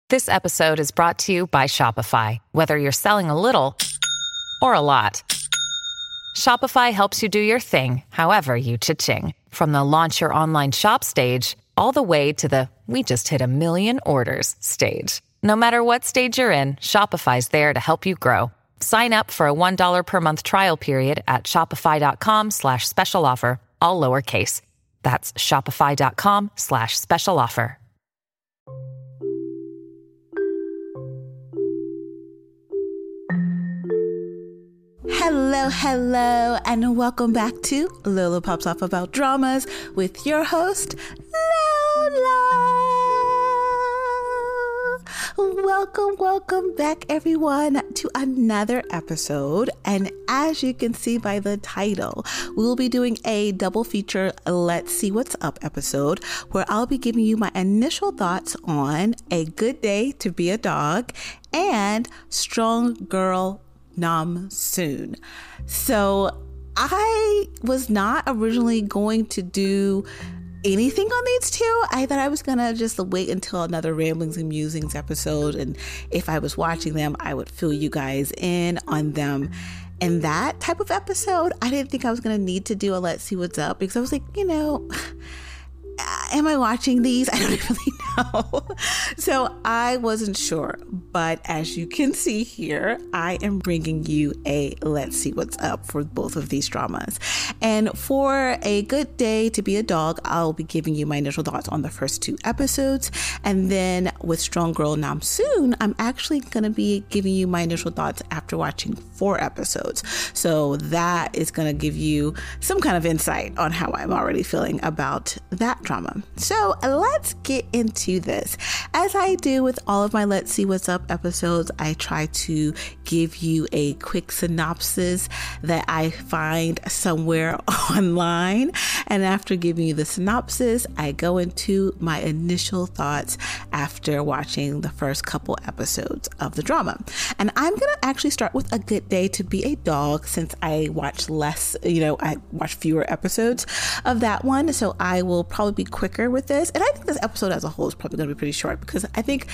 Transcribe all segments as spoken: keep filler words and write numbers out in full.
This episode is brought to you by Shopify. Whether you're selling a little or a lot, Shopify helps you do your thing, however you cha-ching. From the launch your online shop stage, all the way to the we just hit a million orders stage. No matter what stage you're in, Shopify's there to help you grow. Sign up for a one dollar per month trial period at shopify.com slash special offer, all lowercase. That's shopify.com slash special offer. Hello, hello, and welcome back to Lola Pops Off About Dramas with your host, Lola. Welcome, welcome back, everyone, to another episode. And as you can see by the title, we will be doing a double feature Let's See What's Up episode where I'll be giving you my initial thoughts on A Good Day to Be a Dog and Strong Girl Nam Soon. So I was not originally going to do anything on these two. I thought I was gonna just wait until another Ramblings and Musings episode, and if I was watching them, I would fill you guys in on them. In that type of episode, I didn't think I was gonna need to do a Let's See What's Up because I was like, you know, am I watching these? I don't really know. So I wasn't sure. But as you can see here, I am bringing you a Let's See What's Up for both of these dramas. And for A Good Day to Be a Dog, I'll be giving you my initial thoughts on the first two episodes. And then with Strong Girl Nam Soon, I'm actually going to be giving you my initial thoughts after watching four episodes. So that is going to give you some kind of insight on how I'm already feeling about that drama. So let's get into this. As I do with all of my Let's See What's Up episodes, I try to give you a quick synopsis that I find somewhere online. And after giving you the synopsis, I go into my initial thoughts after watching the first couple episodes of the drama. And I'm going to actually start with A Good Day to Be a Dog since I watched less, you know, I watched fewer episodes of that one. So I will probably be quicker with this. And I think this episode as a whole is probably going to be pretty short because I think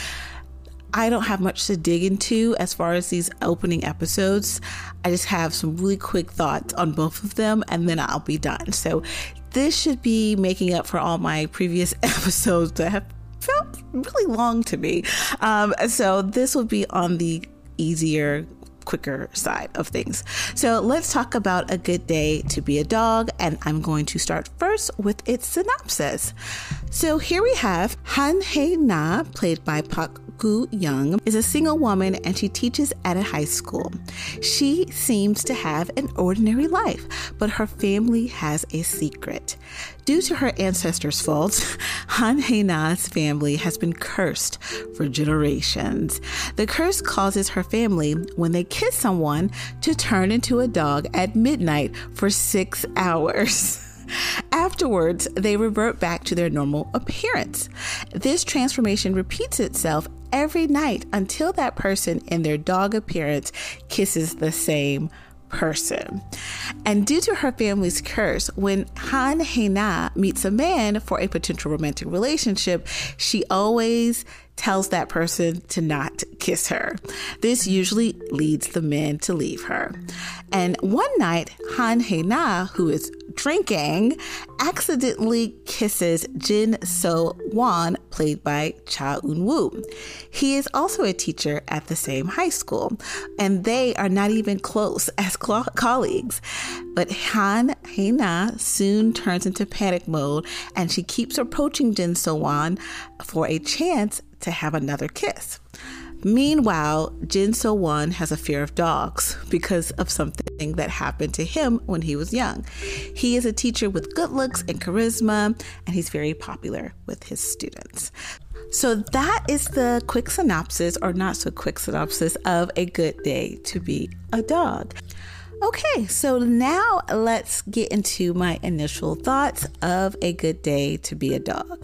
I don't have much to dig into as far as these opening episodes. I just have some really quick thoughts on both of them and then I'll be done. So this should be making up for all my previous episodes that have felt really long to me. Um, so this will be on the easier, quicker side of things. So let's talk about A Good Day to Be a Dog, and I'm going to start first with its synopsis. So here we have Han Hae-na, played by Park Gu-young, is a single woman and she teaches at a high school. She seems to have an ordinary life, but her family has a secret. Due to her ancestors' faults, Han Hae-na's family has been cursed for generations. The curse causes her family, when they kiss someone, to turn into a dog at midnight for six hours. Afterwards, they revert back to their normal appearance. This transformation repeats itself every night until that person in their dog appearance kisses the same person. And due to her family's curse, when Han Hae-na meets a man for a potential romantic relationship, she always tells that person to not kiss her. This usually leads the men to leave her. And one night, Han Hae-na, who is drinking, accidentally kisses Jin So-won, played by Cha Eun-woo. He is also a teacher at the same high school, and they are not even close as cl- colleagues. But Han Hae-na soon turns into panic mode, and she keeps approaching Jin So-won for a chance to have another kiss. Meanwhile, Jin So-won has a fear of dogs because of something that happened to him when he was young. He is a teacher with good looks and charisma, and he's very popular with his students. So that is the quick synopsis, or not so quick synopsis, of A Good Day to Be a Dog. Okay, so now let's get into my initial thoughts of A Good Day to Be a Dog.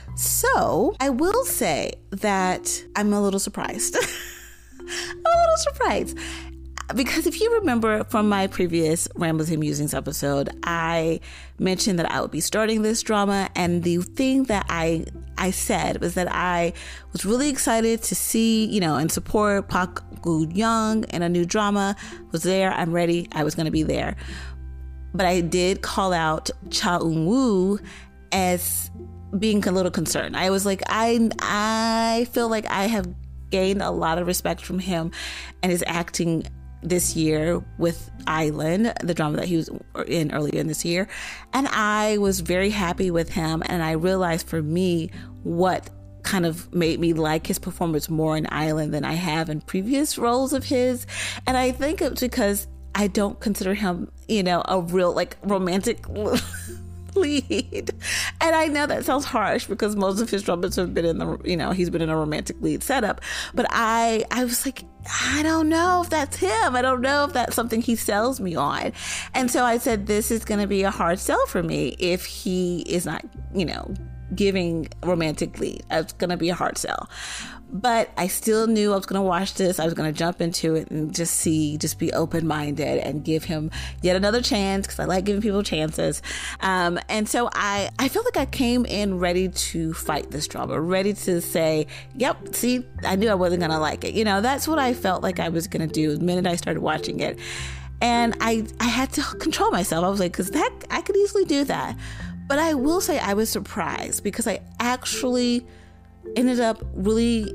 So I will say that I'm a little surprised. I'm a little surprised. because if you remember from my previous Ramblings and Musings episode, I mentioned that I would be starting this drama. And the thing that I I said was that I was really excited to see, you know, and support Park Goo-young in a new drama. Was there. I'm ready. I was going to be there. But I did call out Cha Eun-woo as being a little concerned. I was like, I I feel like I have gained a lot of respect from him and his acting this year with Island, the drama that he was in earlier in this year. And I was very happy with him. And I realized for me what kind of made me like his performance more in Island than I have in previous roles of his. And I think it's because I don't consider him, you know, a real like romantic lead. And I know that sounds harsh because most of his dramas have been in the, you know, he's been in a romantic lead setup. But I, I was like, I don't know if that's him. I don't know if that's something he sells me on. And so I said, this is going to be a hard sell for me if he is not, you know, giving romantic lead. It's going to be a hard sell. But I still knew I was going to watch this. I was going to jump into it and just see, just be open-minded and give him yet another chance because I like giving people chances. Um, and so I, I feel like I came in ready to fight this drama, ready to say, yep, see, I knew I wasn't going to like it. You know, that's what I felt like I was going to do the minute I started watching it. And I, I had to control myself. I was like, because that I could easily do that. But I will say I was surprised because I actually ended up really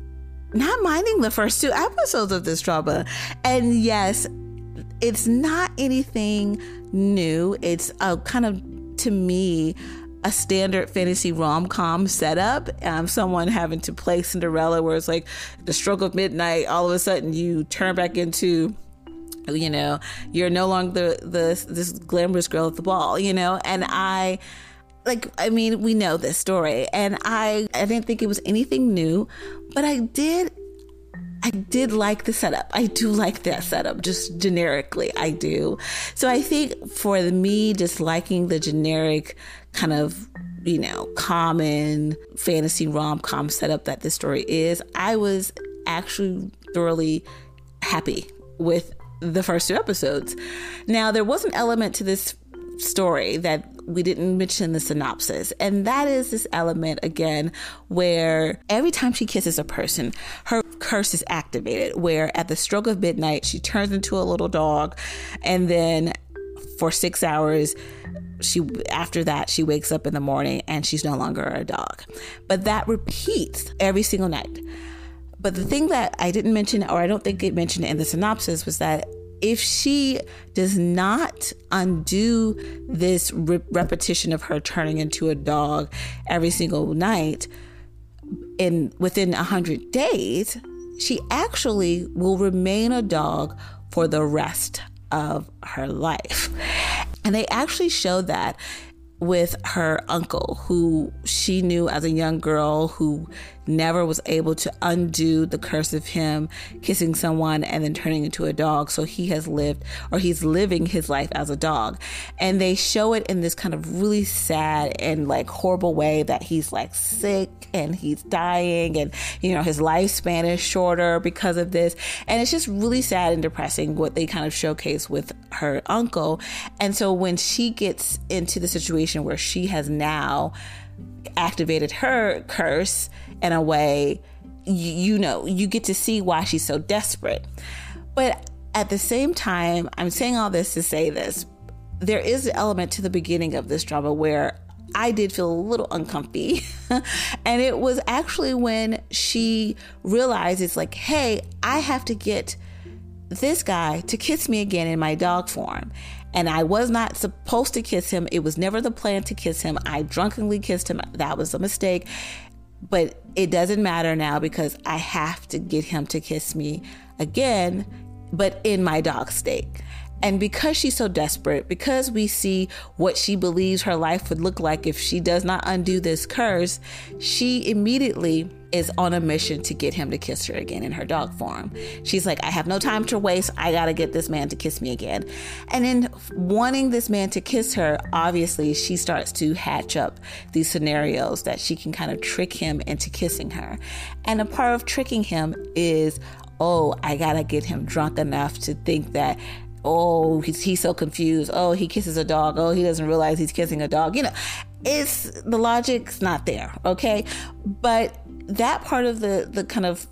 not minding the first two episodes of this drama. And yes, it's not anything new. It's a kind of, to me, a standard fantasy rom-com setup. Um, someone having to play Cinderella where it's like the stroke of midnight, all of a sudden you turn back into, you know, you're no longer the, the this glamorous girl at the ball, you know. And I like, I mean, we know this story, and I I didn't think it was anything new, but I did I did like the setup. I do like that setup, just generically, I do. So I think for me, just liking the generic kind of, you know, common fantasy rom-com setup that this story is, I was actually thoroughly happy with the first two episodes. Now, there was an element to this story that we didn't mention in the synopsis, and that is this element again where every time she kisses a person, her curse is activated, where at the stroke of midnight she turns into a little dog, and then for six hours she after that she wakes up in the morning and she's no longer a dog. But that repeats every single night. But the thing that I didn't mention, or I don't think it mentioned in the synopsis, was that if she does not undo this re- repetition of her turning into a dog every single night in within one hundred days, she actually will remain a dog for the rest of her life. And they actually showed that with her uncle, who she knew as a young girl, who never was able to undo the curse of him kissing someone and then turning into a dog. So he has lived, or he's living his life as a dog. And they show it in this kind of really sad and like horrible way that he's like sick and he's dying, and, you know, his lifespan is shorter because of this. And it's just really sad and depressing what they kind of showcase with her uncle. And so when she gets into the situation where she has now activated her curse in a way, you, you know, you get to see why she's so desperate. But at the same time, I'm saying all this to say this. There is an element to the beginning of this drama where I did feel a little uncomfy. And it was actually when she realizes like, hey, I have to get this guy to kiss me again in my dog form. And I was not supposed to kiss him. It was never the plan to kiss him. I drunkenly kissed him. That was a mistake. But it doesn't matter now because I have to get him to kiss me again, but in my dog state. And because she's so desperate, because we see what she believes her life would look like if she does not undo this curse, she immediately is on a mission to get him to kiss her again in her dog form. She's like, I have no time to waste. I got to get this man to kiss me again. And in wanting this man to kiss her, obviously she starts to hatch up these scenarios that she can kind of trick him into kissing her. And a part of tricking him is oh, I gotta get him drunk enough to think that, oh, he's, he's so confused. Oh, he kisses a dog. Oh, he doesn't realize he's kissing a dog. You know, it's the logic's not there. Okay. But that part of the, the kind of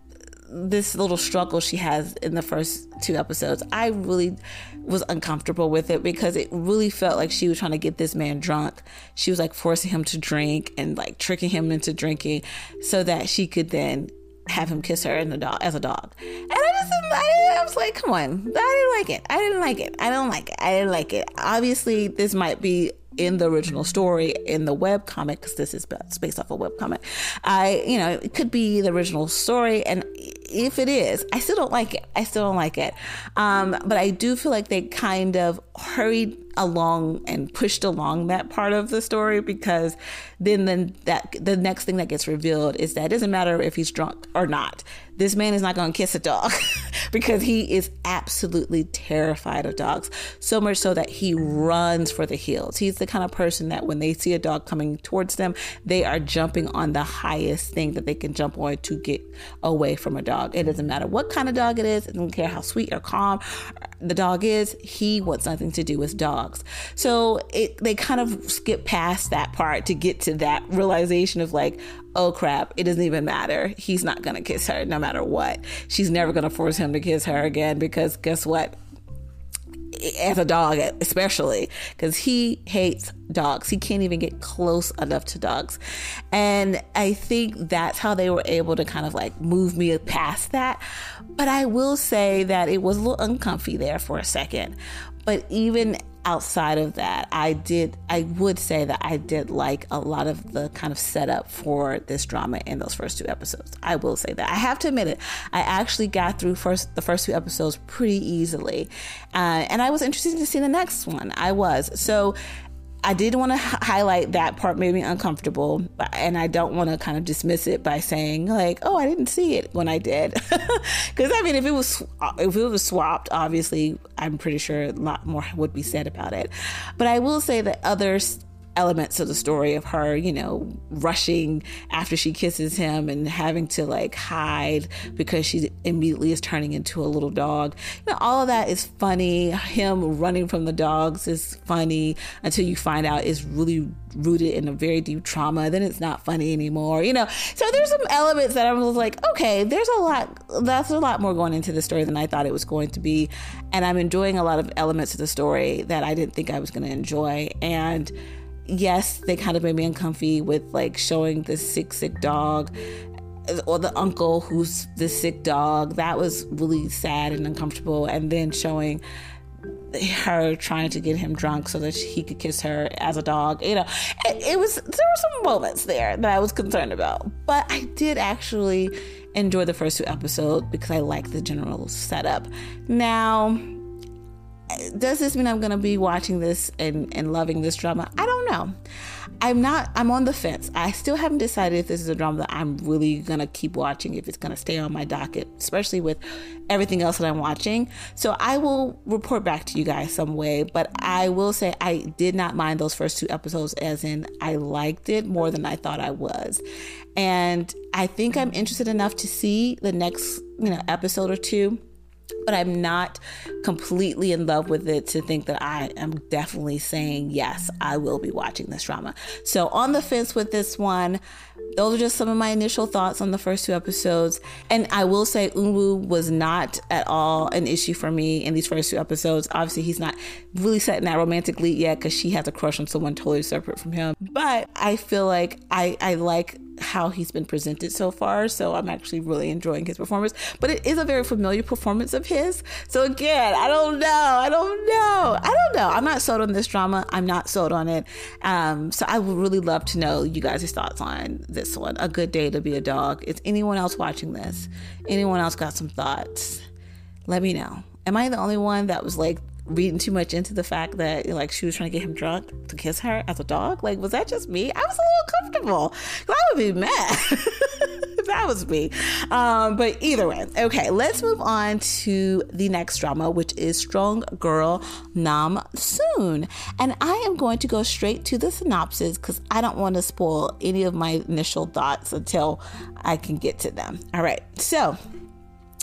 this little struggle she has in the first two episodes, I really was uncomfortable with it because it really felt like she was trying to get this man drunk. She was like forcing him to drink and like tricking him into drinking so that she could then have him kiss her in the dog as a dog. And I just, I, I was like, come on, I didn't like it. I didn't like it. I don't like it. I didn't like it. Obviously, this might be in the original story in the web comic, because this is based off a web comic. I, you know, it could be the original story, and if it is, I still don't like it. I still don't like it. Um, but I do feel like they kind of hurried along and pushed along that part of the story, because then then that the next thing that gets revealed is that it doesn't matter if he's drunk or not. This man is not going to kiss a dog because he is absolutely terrified of dogs, so much so that he runs for the hills. He's the kind of person that when they see a dog coming towards them, they are jumping on the highest thing that they can jump on to get away from a dog. It doesn't matter what kind of dog it is. It doesn't care how sweet or calm the dog is. He wants nothing to do with dogs. So it, they kind of skip past that part to get to that realization of like, oh crap, it doesn't even matter. He's not going to kiss her no matter what. She's never going to force him to kiss her again, because guess what? As a dog, especially, because he hates dogs. He can't even get close enough to dogs. And I think that's how they were able to kind of like move me past that. But I will say that it was a little uncomfy there for a second. But even outside of that, I did, I would say that I did like a lot of the kind of setup for this drama in those first two episodes. I will say that. I have to admit it. I actually got through first the first two episodes pretty easily. Uh, and I was interested to see the next one. I was. So I did want to h- highlight that part made me uncomfortable, but, and I don't want to kind of dismiss it by saying like, oh, I didn't see it when I did. Because I mean, if it was if it was swapped, obviously, I'm pretty sure a lot more would be said about it. But I will say that others elements of the story of her, you know, rushing after she kisses him and having to like hide because she immediately is turning into a little dog. You know, all of that is funny. Him running from the dogs is funny until you find out it's really rooted in a very deep trauma. Then it's not funny anymore, you know. So there's some elements that I was like, okay, there's a lot, that's a lot more going into the story than I thought it was going to be. And I'm enjoying a lot of elements of the story that I didn't think I was going to enjoy. And yes, they kind of made me uncomfy with like showing this sick, sick dog, or the uncle who's the sick dog. That was really sad and uncomfortable. And then showing her trying to get him drunk so that he could kiss her as a dog. You know, it, it was, there were some moments there that I was concerned about. But I did actually enjoy the first two episodes because I like the general setup. Now, does this mean I'm going to be watching this and, and loving this drama? I don't know. I'm not, I'm on the fence. I still haven't decided if this is a drama that I'm really going to keep watching, if it's going to stay on my docket, especially with everything else that I'm watching. So I will report back to you guys some way, but I will say I did not mind those first two episodes, as in I liked it more than I thought I was. And I think I'm interested enough to see the next, you know, episode or two. But I'm not completely in love with it to think that I am definitely saying, yes, I will be watching this drama. So on the fence with this one. Those are just some of my initial thoughts on the first two episodes. And I will say Eunwoo was not at all an issue for me in these first two episodes. Obviously, he's not really setting that romantic lead yet because she has a crush on someone totally separate from him. But I feel like I, I like how he's been presented so far. So I'm actually really enjoying his performance. But it is a very familiar performance of his. So again, I don't know. I don't know. I don't know. I'm not sold on this drama. I'm not sold on it. Um, so I would really love to know you guys' thoughts on this one. A Good Day to Be a Dog. Is anyone else watching this? Anyone else got some thoughts? Let me know. Am I the only one that was like reading too much into the fact that like she was trying to get him drunk to kiss her as a dog? Like, was that just me? I was a little comfortable. I would be mad if that was me. Um, but either way, okay, let's move on to the next drama, which is Strong Girl Nam Soon. And I am going to go straight to the synopsis because I don't want to spoil any of my initial thoughts until I can get to them. All right, so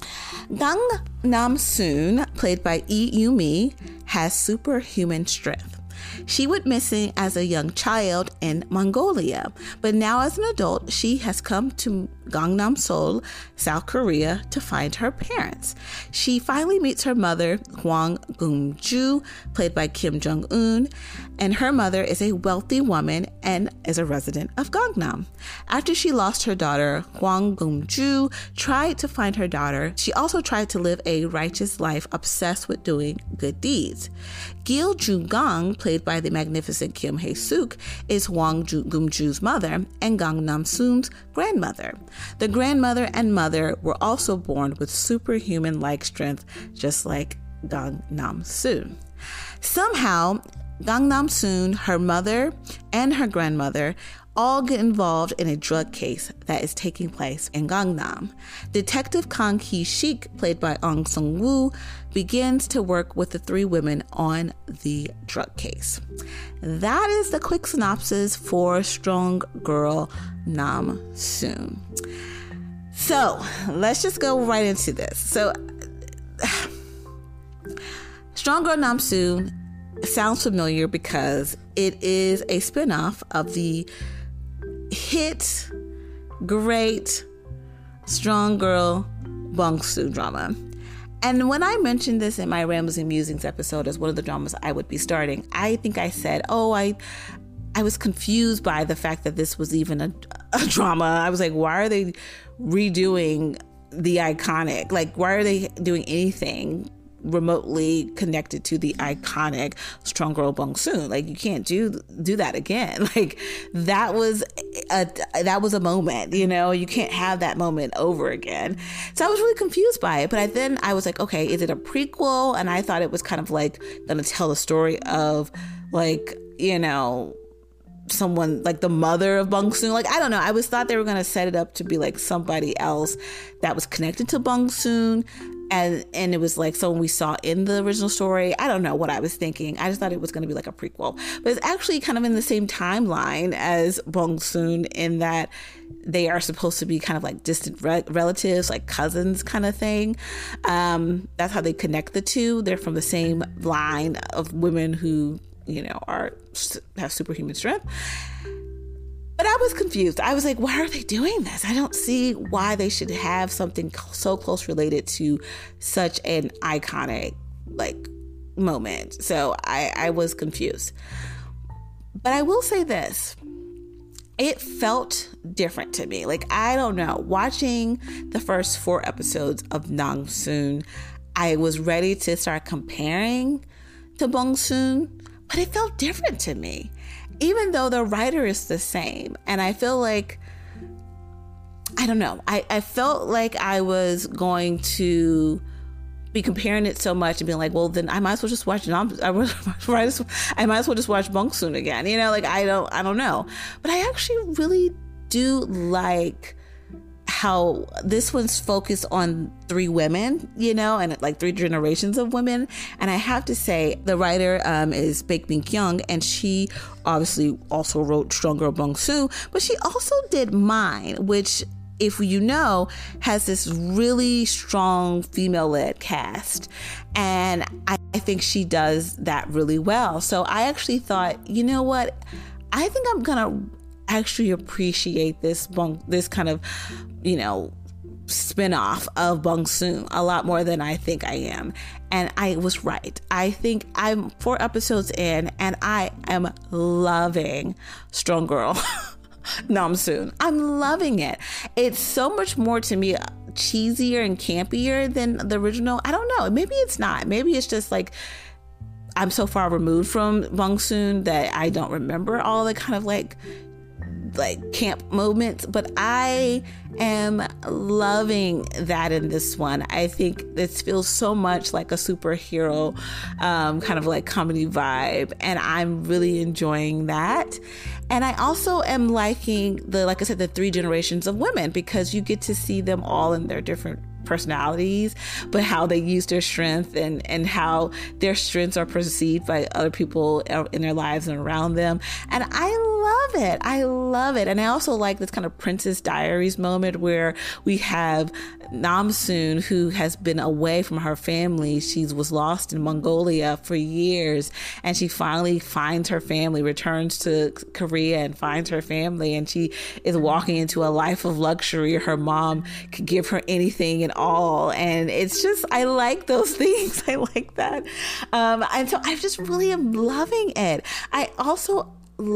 Gang Nam-soon, played by Lee Yu-mi, has superhuman strength. She went missing as a young child in Mongolia, but now as an adult, she has come to Gangnam Seoul, South Korea, to find her parents. She finally meets her mother, Hwang Geum-ju, played by Kim Jong-un, and her mother is a wealthy woman and is a resident of Gangnam. After she lost her daughter, Hwang Geum-ju tried to find her daughter. She also tried to live a righteous life, obsessed with doing good deeds. Gil Ju-gang, played by the magnificent Kim Hae-suk, is Hwang Geum-ju's mother and Gang Nam-soon's grandmother. The grandmother and mother were also born with superhuman-like strength, just like Gang Nam-soon. Somehow, Gang Nam-soon, her mother, and her grandmother all get involved in a drug case that is taking place in Gangnam. Detective Kang Hee-sik, played by Ong Sung-woo, begins to work with the three women on the drug case. That is the quick synopsis for Strong Girl Nam-soon. So let's just go right into this. So Strong Girl Nam-soon sounds familiar because it is a spinoff of the hit, great, Strong Girl Bong-soon drama. And when I mentioned this in my Rambles and Musings episode as one of the dramas I would be starting, I think I said, oh, I I was confused by the fact that this was even a, a drama. I was like, why are they redoing the iconic? Like, why are they doing anything remotely connected to the iconic Strong Girl Bong-soon? Like, you can't do do that again. Like, that was a that was a moment, you know. You can't have that moment over again. So I was really confused by it. But I, then I was like, okay, is it a prequel? And I thought it was kind of like going to tell the story of, like, you know, someone like the mother of Bong-soon. Like, I don't know. I was thought they were going to set it up to be like somebody else that was connected to Bong-soon. And and it was like someone we saw in the original story. I don't know what I was thinking. I just thought it was going to be like a prequel. But it's actually kind of in the same timeline as Bong-soon in that they are supposed to be kind of like distant re- relatives, like cousins kind of thing. Um, that's how they connect the two. They're from the same line of women who, you know, are have superhuman strength. But I was confused. I was like, why are they doing this? I don't see why they should have something so close related to such an iconic, like, moment. So I, I was confused. But I will say this. It felt different to me. Like, I don't know. Watching the first four episodes of Nam-soon, I was ready to start comparing to Bong-soon, but it felt different to me. Even though the writer is the same. And I feel like, I don't know, I, I felt like I was going to be comparing it so much and being like, well, then I might as well just watch, I might as well just watch Bong-soon again. You know, like, I don't, I don't know. But I actually really do like how this one's focused on three women, you know, and like three generations of women. And I have to say, the writer um, is Baek Min-kyung, and she obviously also wrote Strong Girl Bong-soon, but she also did Mine, which, if you know, has this really strong female-led cast. And I, I think she does that really well. So I actually thought, you know what? I think I'm going to actually appreciate this bong, this kind of, you know, spin-off of Bong-soon a lot more than I think I am. And I was right. I think I'm four episodes in and I am loving Strong Girl Nam-soon. I'm loving it. It's so much more, to me, cheesier and campier than the original. I don't know. Maybe it's not. Maybe it's just like I'm so far removed from Bong-soon that I don't remember all the kind of like like camp moments, but I am loving that in this one. I think this feels so much like a superhero um, kind of like comedy vibe, and I'm really enjoying that. And I also am liking the, like I said, the three generations of women, because you get to see them all in their different personalities, but how they use their strength and and how their strengths are perceived by other people in their lives and around them. And I love it. I love it. And I also like this kind of Princess Diaries moment where we have Namsoon, who has been away from her family. She was lost in Mongolia for years, and she finally finds her family, returns to Korea and finds her family, and she is walking into a life of luxury. Her mom could give her anything and all, and it's just, I like those things. I like that. Um, and so I just really am loving it. I also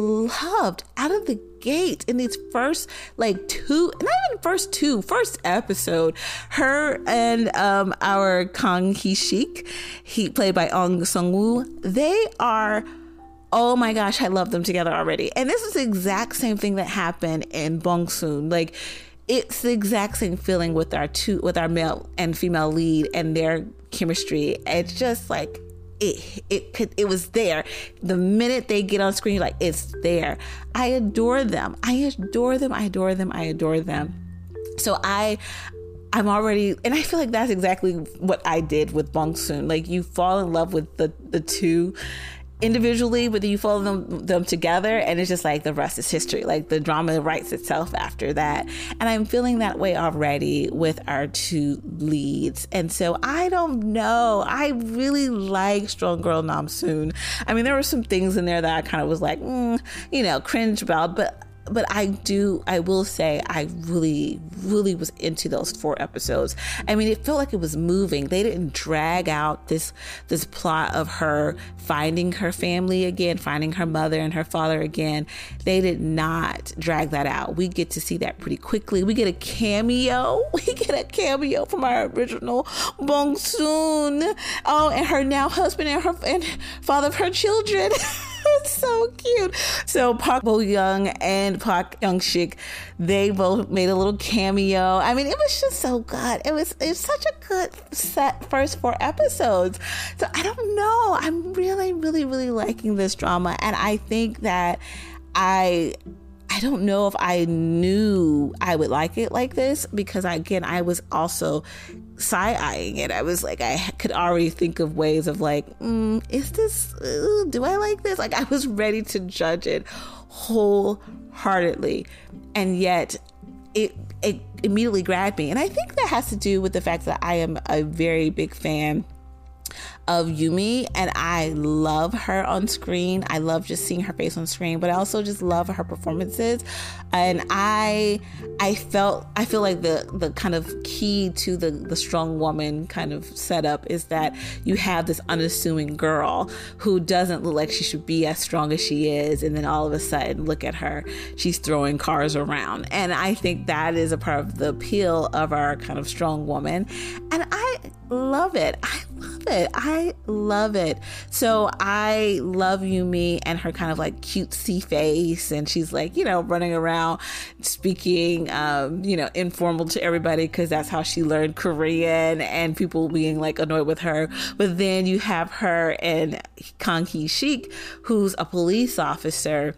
loved out of the gate in these first like two, not even first two, first episode, her and um our Kang Hee-shik, he played by Ong Sung-woo, they are, oh my gosh, I love them together already. And this is the exact same thing that happened in Bong-soon. Like, it's the exact same feeling with our two, with our male and female lead and their chemistry. It's just like, It it could it was there. The minute they get on screen, you're like, it's there. I adore them. I adore them. I adore them. I adore them. So I I'm already, and I feel like that's exactly what I did with Bong-soon. Like, you fall in love with the the two individually, but then you follow them them together, and it's just like the rest is history. Like, the drama writes itself after that. And I'm feeling that way already with our two leads. And so I don't know, I really like Strong Girl Namsoon. I mean, there were some things in there that I kind of was like, mm, you know, cringe about, but But I do, I will say, I really, really was into those four episodes. I mean, it felt like it was moving. They didn't drag out this this plot of her finding her family again, finding her mother and her father again. They did not drag that out. We get to see that pretty quickly. We get a cameo. We get a cameo from our original Bong-soon. Oh, and her now husband and her and father of her children. It's so cute. So Park Bo-young and Park Young-shik, they both made a little cameo. I mean, it was just so good. It was, it was such a good set first four episodes. So I don't know. I'm really, really, really liking this drama. And I think that I... I don't know if I knew I would like it like this, because I, again, I was also side-eyeing it. I was like, I could already think of ways of like, mm, is this, uh, do I like this? Like, I was ready to judge it wholeheartedly. And yet it, it immediately grabbed me. And I think that has to do with the fact that I am a very big fan of Yumi, and I love her on screen. I love just seeing her face on screen, but I also just love her performances. And I I felt I feel like the the kind of key to the the strong woman kind of setup is that you have this unassuming girl who doesn't look like she should be as strong as she is, and then all of a sudden, look at her, she's throwing cars around. And I think that is a part of the appeal of our kind of strong woman, and I love it. I love it. I love it. So I love Yumi and her kind of like cutesy face, and she's like, you know, running around speaking, um, you know, informal to everybody, because that's how she learned Korean, and people being like annoyed with her. But then you have her and Kang Hee-shik, who's a police officer,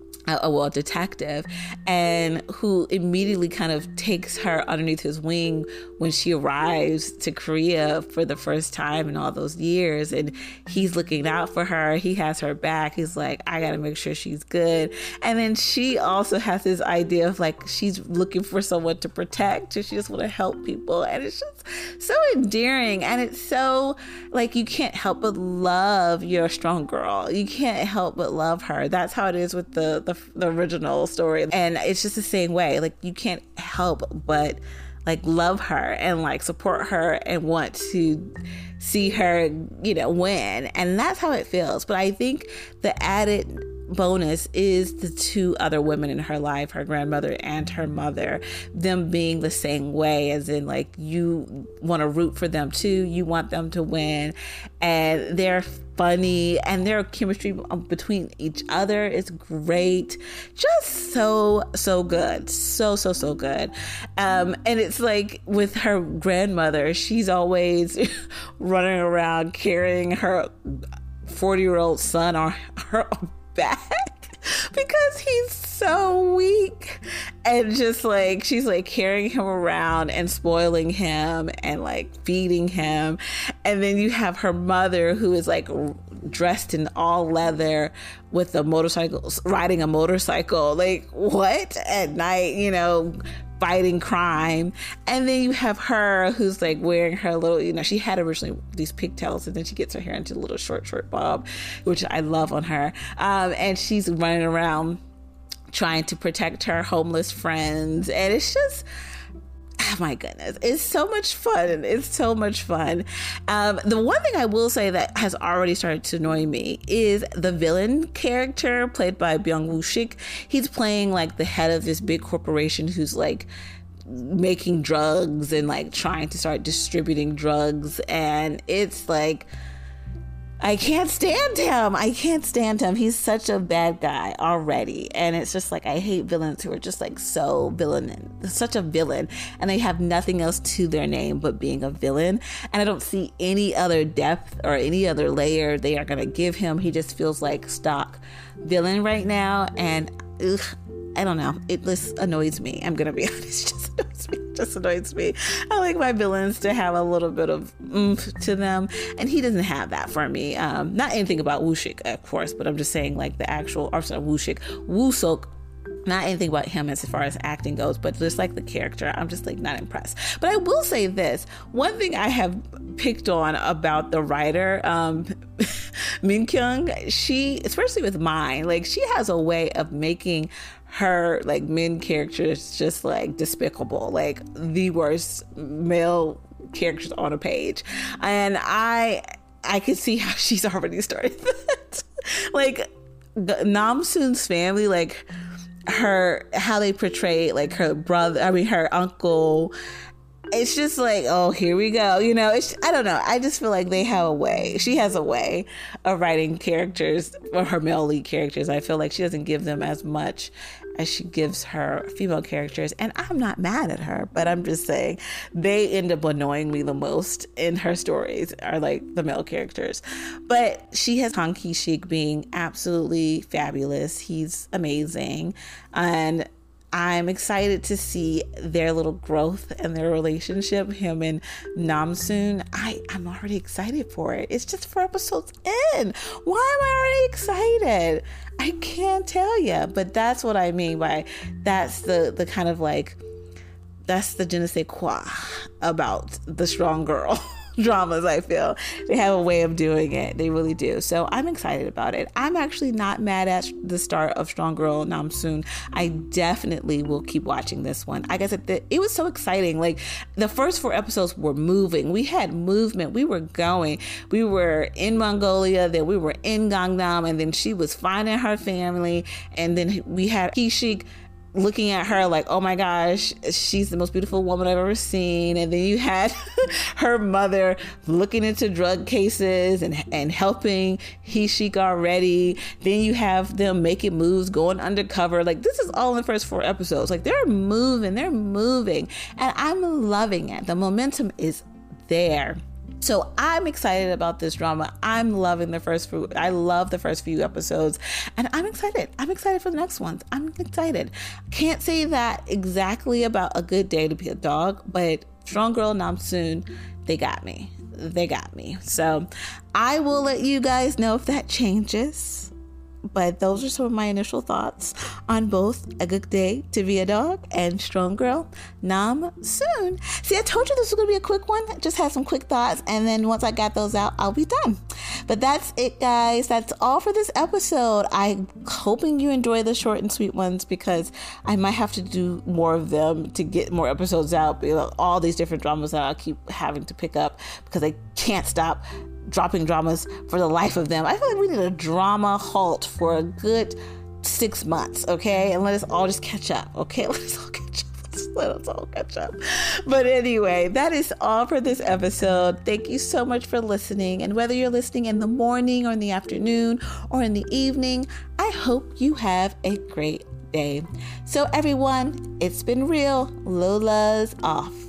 a well detective, and who immediately kind of takes her underneath his wing when she arrives to Korea for the first time in all those years. And he's looking out for her. He has her back. He's like, I gotta make sure she's good. And then she also has this idea of like, she's looking for someone to protect, and she just want to help people. And it's just so endearing, and it's so like, you can't help but love your strong girl. You can't help but love her. That's how it is with the the the original story, and it's just the same way. Like, you can't help but like love her and like support her and want to see her, you know, win. And that's how it feels. But I think the added bonus is the two other women in her life, her grandmother and her mother, them being the same way, as in like, you want to root for them too, you want them to win, and they're funny, and their chemistry between each other is great. Just so so good, so so so good. Um and it's like, with her grandmother, she's always running around carrying her forty year old son on her back because he's so weak, and just like, she's like carrying him around and spoiling him and like feeding him. And then you have her mother, who is like dressed in all leather with a motorcycle, riding a motorcycle. Like, what? At night, you know, fighting crime. And then you have her who's like wearing her little, you know, she had originally these pigtails and then she gets her hair into a little short, short bob, which I love on her. Um, and she's running around trying to protect her homeless friends. And it's just, oh my goodness, it's so much fun. It's so much fun. Um, the one thing I will say that has already started to annoy me is the villain character played by Byung-Woo Sik. He's playing like the head of this big corporation who's like making drugs and like trying to start distributing drugs. And it's like, I can't stand him. I can't stand him. He's such a bad guy already. And it's just like, I hate villains who are just like so villain, such a villain. And they have nothing else to their name but being a villain. And I don't see any other depth or any other layer they are going to give him. He just feels like stock villain right now. And ugh, I don't know. It just annoys me. I'm going to be honest. It just annoys me. It just annoys me. I like my villains to have a little bit of oomph to them. And he doesn't have that for me. Um, not anything about Woo Sik, of course, but I'm just saying like the actual, or sorry, Woo Sik, Woo Sik, not anything about him as far as acting goes, but just like the character, I'm just like not impressed. But I will say this, one thing I have picked on about the writer, um, Min Kyung, she, especially with Mine, like she has a way of making her like main characters just like despicable, like the worst male characters on a page. And I, I could see how she's already started that. Like Nam Soon's family, like her, how they portray like her brother, I mean her uncle, it's just like, oh, here we go. You know, it's, I don't know. I just feel like they have a way. She has a way of writing characters, or her male lead characters. I feel like she doesn't give them as much as she gives her female characters. And I'm not mad at her, but I'm just saying they end up annoying me the most in her stories are like the male characters. But she has Hong Ki-shik being absolutely fabulous. He's amazing. And I'm excited to see their little growth and their relationship, him and Nam Soon. I, I'm already excited for it. It's just four episodes in. Why am I already excited? I can't tell you, but that's what I mean by that's the, the kind of like, that's the je ne sais quoi about the strong girl dramas. I feel they have a way of doing it. They really do. So I'm excited about it. I'm actually not mad at the start of Strong Girl Nam Soon. I definitely will keep watching this one. Like I said, the, it was so exciting. Like the first four episodes were moving. We had movement. We were going. We were in Mongolia. Then we were in Gangnam. And then she was finding her family. And then we had Ki-shik looking at her like, oh my gosh, she's the most beautiful woman I've ever seen. And then you had her mother looking into drug cases and and helping He-shik already. Then you have them making moves, going undercover. Like this is all in the first four episodes. Like they're moving, they're moving. And I'm loving it. The momentum is there. So I'm excited about this drama. I'm loving the first few. I love the first few episodes, and I'm excited. I'm excited for the next ones. I'm excited. Can't say that exactly about A Good Day to Be a Dog, but Strong Girl Nam Soon, they got me. They got me. So I will let you guys know if that changes. But those are some of my initial thoughts on both A Good Day to Be a Dog and Strong Girl Nam Soon. See, I told you this was going to be a quick one. Just had some quick thoughts. And then once I got those out, I'll be done. But that's it, guys. That's all for this episode. I'm hoping you enjoy the short and sweet ones because I might have to do more of them to get more episodes out. You know, all these different dramas that I'll keep having to pick up because I can't stop dropping dramas for the life of them. I feel like we need a drama halt for a good six months, okay? And let us all just catch up, okay? Let us all catch up. Let's let us all catch up. But anyway, that is all for this episode. Thank you so much for listening. And whether you're listening in the morning or in the afternoon or in the evening, I hope you have a great day. So everyone, it's been real. Lola's off.